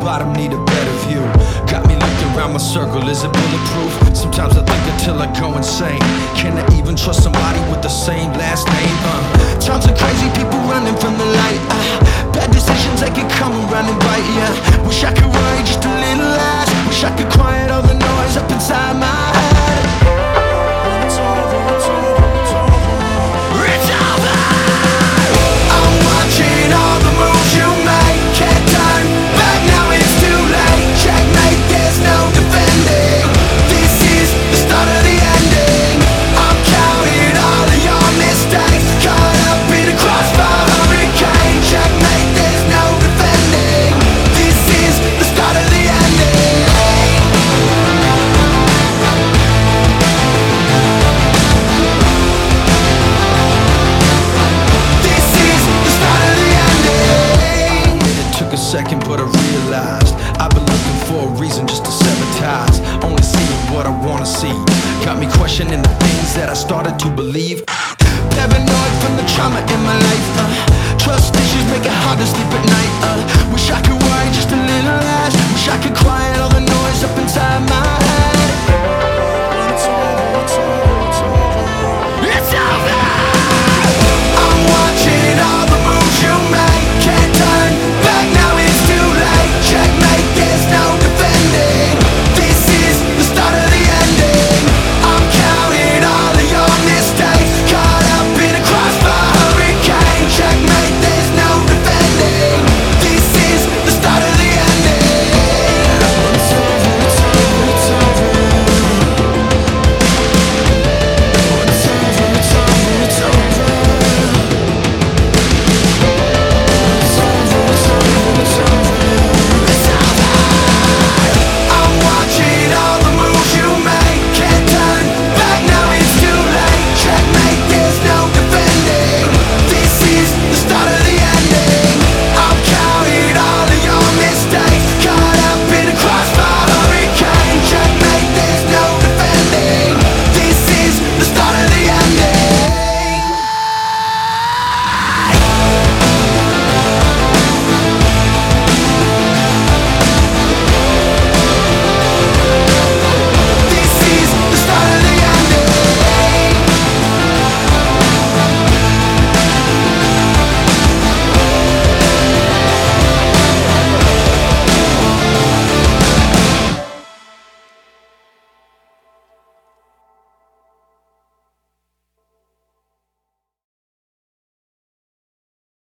bottom need a better view. Got me looking around my circle, is it bulletproof? Sometimes I think until I go insane. Can I even trust somebody with the same last name? Times are crazy, people running from the light. Bad decisions, they can come around and bite ya. Wish I could worry just a little less. Wish I could quiet all the noise up inside my head. It's over, it's over, it's over. It's over. I'm watching all the moves you make. Can't turn back, now it's too late. Checkmate, there's no defending. This is the start of the ending. I'm counting all of your mistakes. Caught up in a crossfire hurricane. Checkmate, there's no defending. This is the start of the ending. This is the start of the ending. It took a second, but I realized I've been looking for a reason just to sever ties. Only seeing what I wanna see. Got me questioning the things that I started to believe. Paranoid from the trauma in my life.